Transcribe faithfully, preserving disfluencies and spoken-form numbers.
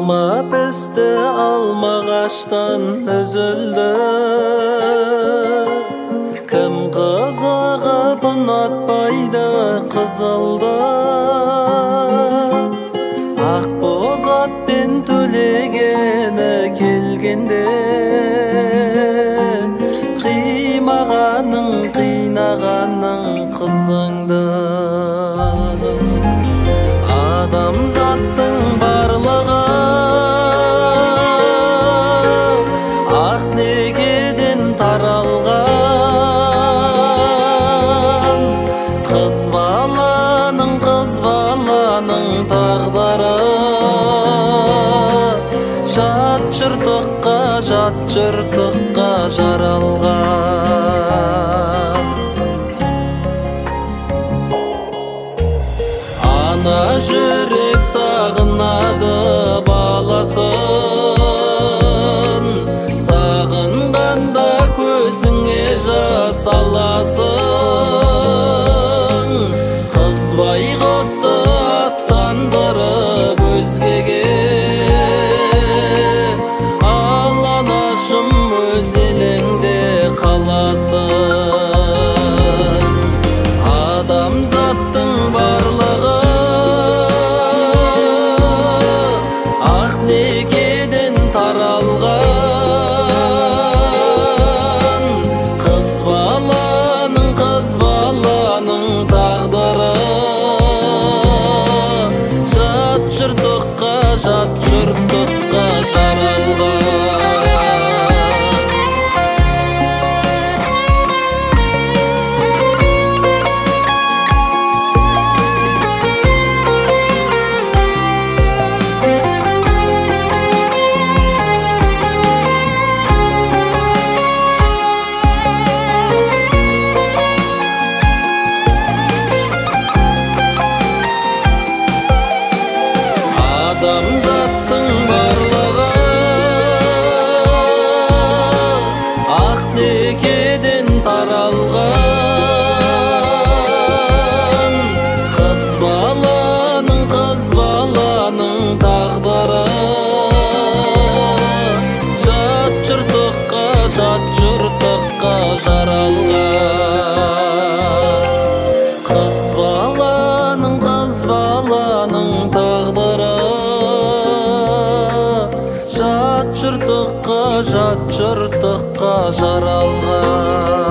Алма пісті алмағаштан үзілді. Кім қызығып ұнатпайды қызылды. Ақ боз атпен төлегені келгенде, қимағаның қинағаның қызыңды. Адамзаттың барлығы ақ некеден таралған. Қыз баланың, қыз баланың тағдыры жат жыртыққа, жат жыртыққа жаралған. Ана жүрек сағынады баласын, сағынғанда көзіңе жас аласың. Қыз байғұсты аттандырып өзгеге, ал анашым өз еліңде қаласың. Адамзаттың барлығы ақ некеден таралған. Қыз баланың, қыз баланың тағдыры жат жыртыққа, жат жыртыққа жаралған. Адамзаттың барлығы ақ некеден таралған. Қыз баланың, қыз баланың тағдыры жат жыртыққа, жат жыртыққа жаралған. Қыз баланың, қыз баланың тағдыры жат жыртыққа, жат жыртыққа жаралған.